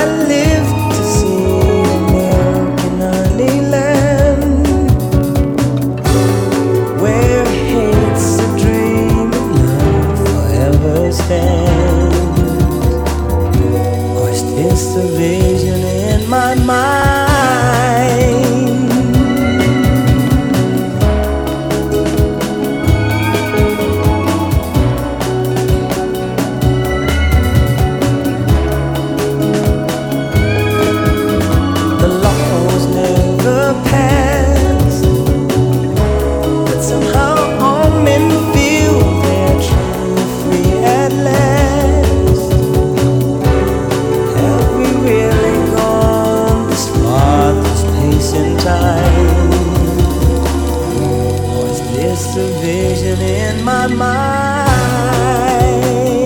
live to see American honey land, where hate's a dream and love forever stands. Or is this a vision in my mind? It's a vision in my mind.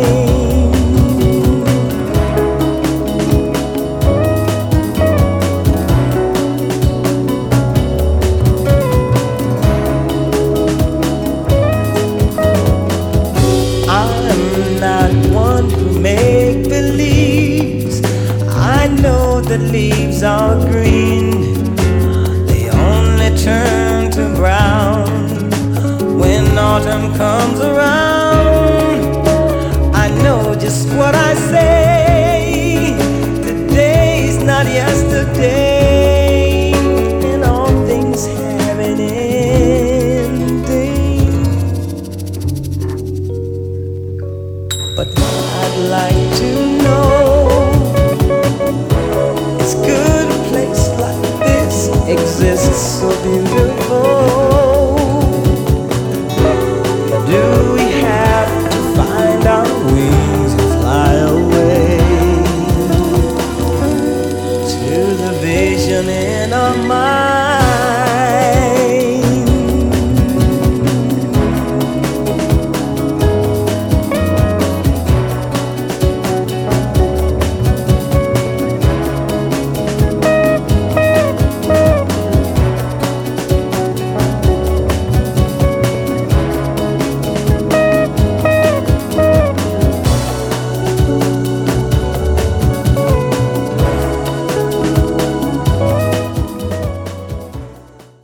I'm not one who make believes. I know the leaves are green. They only turn to brown when autumn comes around. I know just what I say. Today's not yesterday, and all things have an ending. But I'd like to know, is good a place like this exists so beautiful?